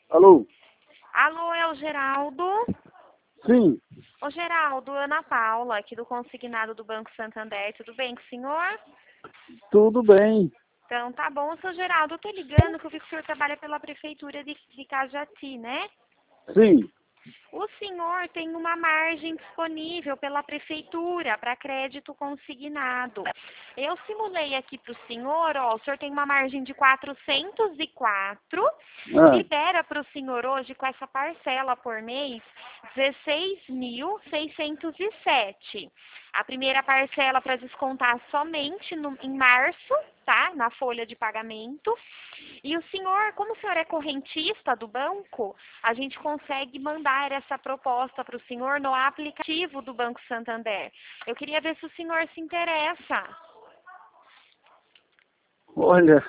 Alô? Alô, é o Geraldo? Sim, Ô, Geraldo, Ana Paula, aqui do consignado do Banco Santander. Tudo bem com o senhor? tudo bem. Então, tá bom, seu Geraldo. Eu tô ligando que eu vi que o senhor trabalha pela Prefeitura de Cajati, né? Sim. O senhor tem uma margem disponível pela Prefeitura para crédito consignado. Eu simulei aqui para o senhor, ó, o senhor tem uma margem de 404, Ah, libera para o senhor hoje com essa parcela por mês 16.607. A primeira parcela para descontar somente em março, tá? Na folha de pagamento. E o senhor, como o senhor é correntista do banco, a gente consegue mandar essa proposta para o senhor no aplicativo do Banco Santander. Eu queria ver se o senhor se interessa. olha,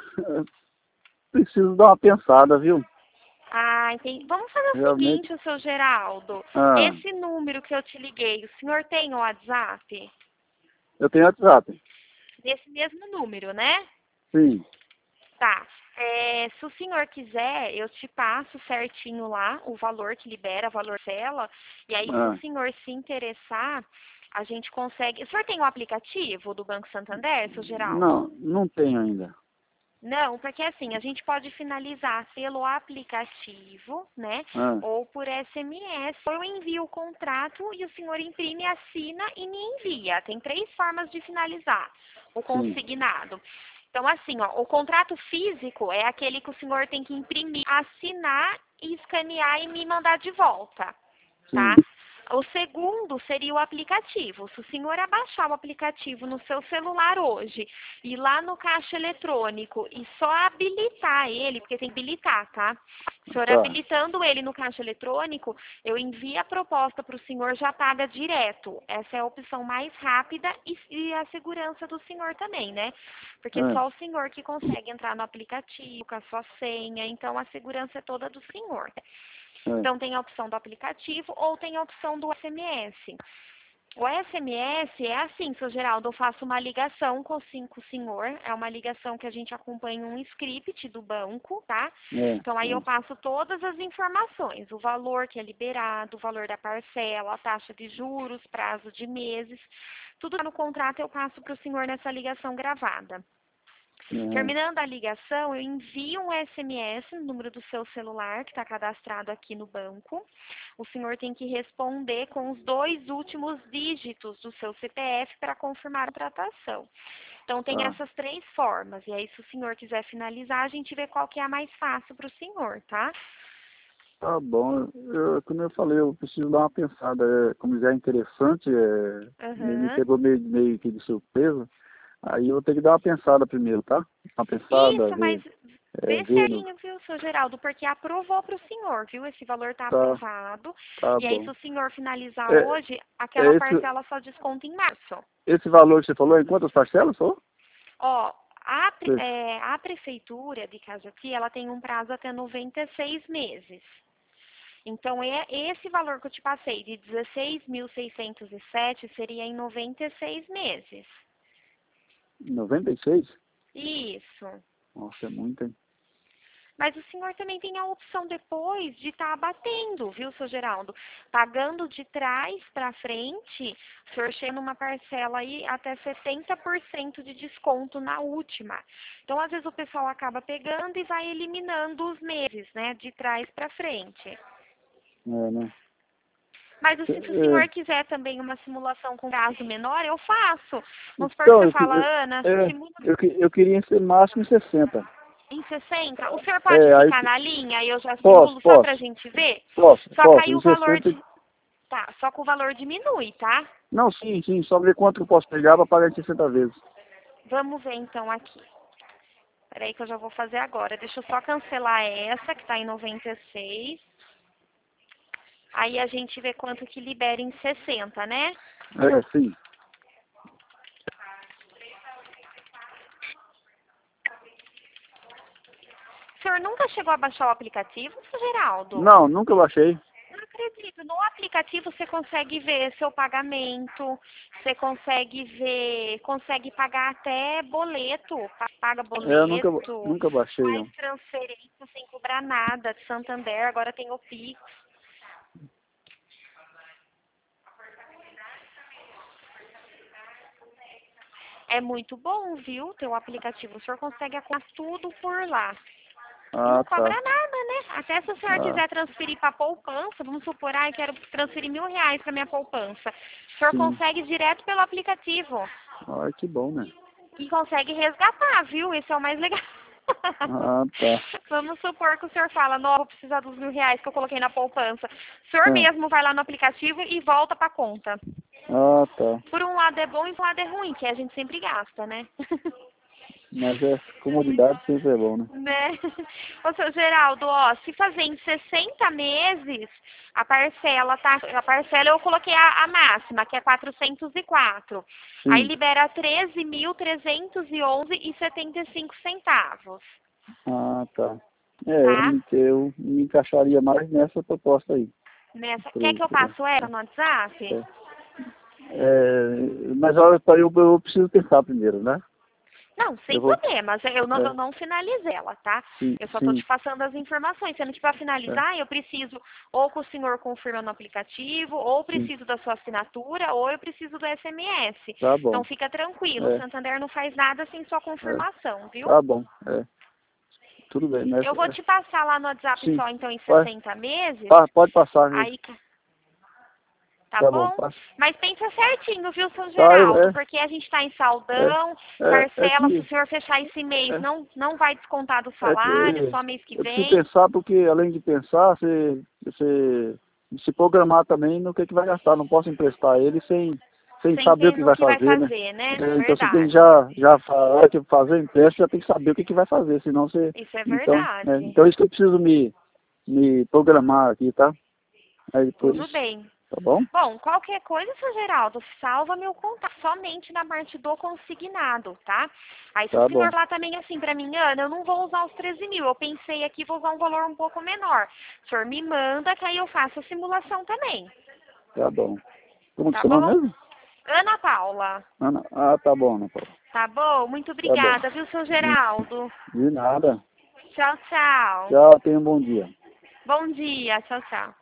preciso dar uma pensada, viu? Ah, entendi. Vamos fazer o Realmente. seguinte, seu Geraldo. Ah, Esse número que eu te liguei, o senhor tem o WhatsApp? eu tenho WhatsApp. Nesse mesmo número, né? Sim. Tá. Se o senhor quiser, eu te passo certinho lá o valor que libera, o valor dela. E aí, se o Ah, senhor se interessar, a gente consegue. O senhor tem o aplicativo do Banco Santander, seu Geraldo? não tenho ainda. Não, porque assim, a gente pode finalizar pelo aplicativo, né? Ah, Ou por SMS. Ou eu envio o contrato e o senhor imprime, assina e me envia. Tem 3 formas de finalizar o sim. consignado. Então, assim, ó, o contrato físico é aquele que o senhor tem que imprimir, assinar e escanear e me mandar de volta, tá? Sim. O segundo seria o aplicativo. Se o senhor abaixar o aplicativo no seu celular hoje, ir lá no caixa eletrônico e só habilitar ele, porque tem que habilitar, tá? O senhor Tá. habilitando ele no caixa eletrônico, eu envio a proposta para o senhor, já paga direto. Essa é a opção mais rápida e a segurança do senhor também, né? Porque Ah, só o senhor que consegue entrar no aplicativo com a sua senha, então a segurança é toda do senhor. ah. Então, tem a opção do aplicativo ou tem a opção do SMS. O SMS é assim, seu Geraldo, eu faço uma ligação com o senhor, é uma ligação que a gente acompanha um script do banco, tá? Então, aí eu passo todas as informações, o valor que é liberado, o valor da parcela, a taxa de juros, prazo de meses, tudo que tá no contrato eu passo para o senhor nessa ligação gravada. Ah, Terminando a ligação, eu envio um SMS no número do seu celular, que está cadastrado aqui no banco. O senhor tem que responder com os 2 últimos dígitos do seu CPF para confirmar a tratação. Então, tem tá. essas 3 formas. E aí, se o senhor quiser finalizar, a gente vê qual que é a mais fácil para o senhor, tá? Tá bom. Como eu falei, eu preciso dar uma pensada. Como já é interessante, me Aham. pegou meio que de surpresa. Aí eu vou ter que dar uma pensada primeiro, tá? Uma pensada, Isso, mas vê ver no... certinho, viu, seu Geraldo, porque aprovou para o senhor, viu? Esse valor está Tá, aprovado. tá E aí, se bom. o senhor finalizar É, hoje, aquela é esse, parcela só desconta em março. esse valor que você falou, em quantas parcelas, falou? Ó, Sim. a prefeitura de Cajati, ela tem um prazo até 96 meses. Então, esse valor que eu te passei, de 16.607, seria em 96 meses. 96? Isso. Nossa, é muito, hein? Mas o senhor também tem a opção depois de estar abatendo, viu, seu Geraldo? Pagando de trás para frente, o senhor chega numa parcela aí até 70% de desconto na última. Então, às vezes, o pessoal acaba pegando e vai eliminando os meses, né, de trás para frente. É, né? Mas se o É, senhor quiser também uma simulação com prazo menor, eu faço. Vamos supor que então, você fala, Ana, simula eu queria ser máximo 60. em 60. O senhor pode É, aí ficar na linha e eu já posso, simulo só para a posso, gente ver? posso, Só que posso. aí Em o valor 60. de... Tá, só que o valor diminui, tá? Não, sim, só ver quanto que eu posso pegar para pagar em 60 vezes. Vamos ver então aqui. Peraí que eu já vou fazer agora. Deixa eu só cancelar essa, que tá em 96. Aí a gente vê quanto que libera em 60, né? É, sim. O senhor nunca chegou a baixar o aplicativo, seu Geraldo? Não, nunca baixei. Não acredito. No aplicativo você consegue ver seu pagamento, você consegue pagar até boleto, paga Eu boleto, nunca baixei, faz não. transferência sem cobrar nada de Santander, agora tem o Pix. É muito bom, viu? Ter o aplicativo. O senhor consegue acompanhar tudo por lá. E não Ah, cobra tá. nada, né? Até se o senhor Ah, quiser transferir para poupança, vamos supor, eu quero transferir R$ 1.000 para minha poupança. O senhor sim. consegue direto pelo aplicativo. Ai, que bom, né? E consegue resgatar, viu? Esse é o mais legal. Ah, tá. Vamos supor que o senhor fala, não, vou precisar dos R$ 1.000 que eu coloquei na poupança. O senhor Ah, mesmo vai lá no aplicativo e volta para a conta. ah, tá. Por um lado é bom e por um lado é ruim, que a gente sempre gasta, né? Mas comodidade sempre é bom, né? Né? Ô, seu Geraldo, ó, se fazer em 60 meses, a parcela eu coloquei a máxima, que é 404. Aí Sim. libera 13.311,75 centavos, Ah, tá. tá? Eu me encaixaria mais nessa proposta aí. Quer que eu passo ela no WhatsApp? É. Mas olha, eu preciso pensar primeiro, né? Não, sem Eu vou. problemas. Eu É, não finalizei ela, tá? sim, Eu só estou sim. te passando as informações. Se não tiver É, finalizar, eu preciso ou que o senhor confirma no aplicativo, ou sim. preciso da sua assinatura, ou eu preciso do SMS. Tá Então bom. fica tranquilo, o É, Santander não faz nada sem sua é. confirmação, viu? Tá bom. É. Tudo bem. Eu vou te passar lá no WhatsApp Sim. só então em Pode, 60 meses. pode passar aí. Aí, tá Tá bom. bom? Mas pensa certinho, viu, seu Tá, Geraldo? Porque a gente está em saldão, é parcela, se o que. senhor fechar esse mês, É, não vai descontar do é que salário, só mês que eu preciso vem. pensar, porque além de pensar, você se programar também no que vai gastar. Não posso emprestar ele sem Sem saber o ter que no vai que vai fazer, né? fazer, né? Então você tem que Verdade. a hora que fazer o empréstimo, já tem que saber o que vai fazer, senão você. Isso é Então, verdade. então isso que eu preciso me programar aqui, tá? Aí depois, Tudo bem. tá bom? Bom, qualquer coisa, seu Geraldo, salva meu contato somente na parte do consignado, tá? Aí se o Tá bom, senhor lá também assim pra mim, Ana, eu não vou usar os 13.000, eu pensei aqui, vou usar um valor um pouco menor. O senhor me manda que aí eu faço a simulação também, tá bom. Como que é tá seu nome bom? mesmo? Ana Paula, Ana? Ah, tá bom, Ana Paula. tá bom? Muito Tá bom. obrigada, viu, seu Geraldo? De nada. Tchau, tchau. Tchau, tenha um bom dia. Bom dia, tchau, tchau.